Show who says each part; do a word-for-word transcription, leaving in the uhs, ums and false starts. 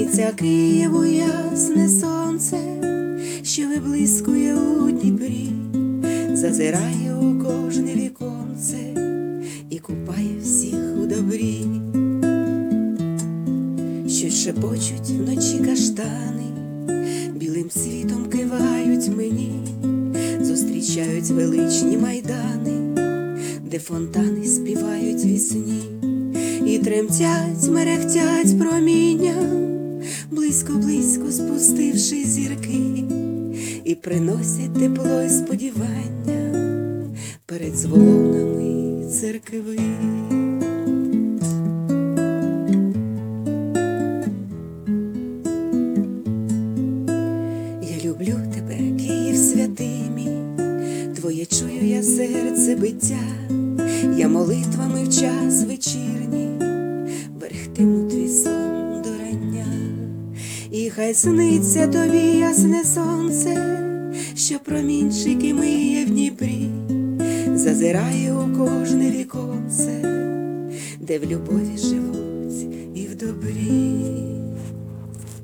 Speaker 1: Сниться Києву ясне сонце, що виблискує у Дніпрі, зазирає у кожне віконце і купає всіх у добрі. Щось шепочуть вночі каштани, білим світом кивають мені, зустрічають величні майдани, де фонтани співають вісні, і тремтять, мерехтять проміння, близько-близько спустивши зірки, і приносять тепло і сподівання перед дзвонами церкви. Я люблю тебе, Київ святий мій, твоє чую я серце биття, я молитвами в час вечірній берегтиму твій сон до рання. І хай сниться тобі ясне сонце, що промінчики миє в Дніпрі, зазирає у кожне віконце, де в любові живуть і в добрі.